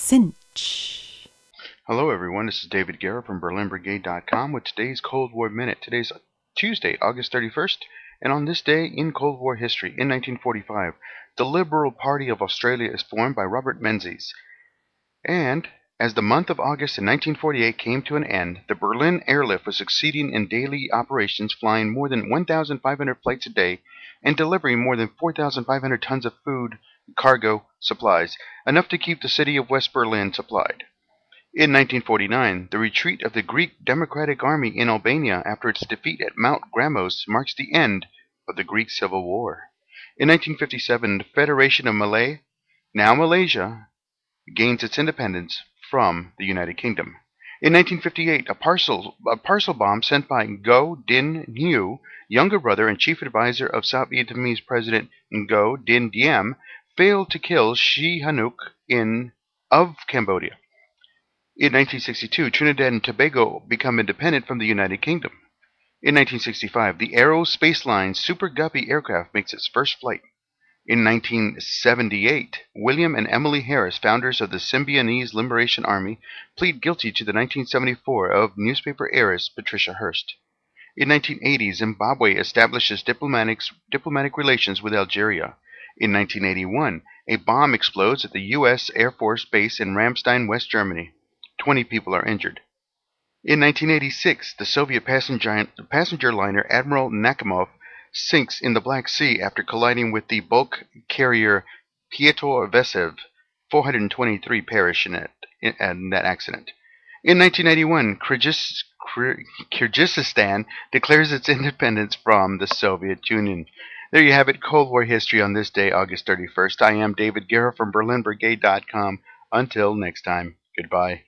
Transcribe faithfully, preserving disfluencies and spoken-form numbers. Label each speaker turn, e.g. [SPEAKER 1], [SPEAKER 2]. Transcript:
[SPEAKER 1] cinch.
[SPEAKER 2] Hello everyone, this is David Guerra from Berlin Brigade dot com with today's Cold War Minute. Today's Tuesday, August thirty-first, and on this day in Cold War history, in nineteen forty-five, the Liberal Party of Australia is formed by Robert Menzies. And as the month of August in nineteen forty-eight came to an end, the Berlin airlift was succeeding in daily operations, flying more than one thousand five hundred flights a day and delivering more than four thousand five hundred tons of food, cargo, supplies, enough to keep the city of West Berlin supplied. In nineteen forty-nine, the retreat of the Greek Democratic Army in Albania after its defeat at Mount Gramos marks the end of the Greek Civil War. In nineteen fifty-seven, the Federation of Malay, now Malaysia, gains its independence from the United Kingdom. In nineteen fifty-eight, a parcel, a parcel bomb sent by Ngo Dinh Nhieu, younger brother and chief advisor of South Vietnamese President Ngo Dinh Diem, failed to kill Sihanouk in of Cambodia. In nineteen sixty-two, Trinidad and Tobago become independent from the United Kingdom. In nineteen sixty-five, the Aero Spaceline's Super Guppy aircraft makes its first flight. In nineteen seventy-eight, William and Emily Harris, founders of the Symbionese Liberation Army, plead guilty to the nineteen seventy-four of newspaper heiress Patricia Hearst. In nineteen eighty, Zimbabwe establishes diplomatic, diplomatic relations with Algeria. In nineteen eighty-one, a bomb explodes at the U S Air Force Base in Ramstein, West Germany. Twenty people are injured. In nineteen eighty-six, the Soviet passenger, passenger liner Admiral Nakhimov sinks in the Black Sea after colliding with the bulk carrier Pyotr Vesev. four hundred twenty-three perish in, it, in, in that accident. In nineteen ninety-one, Kyrgyz, Kyrgyzstan declares its independence from the Soviet Union. There you have it, Cold War history on this day, August thirty-first. I am David Guerra from Berlin Brigade dot com. Until next time, goodbye.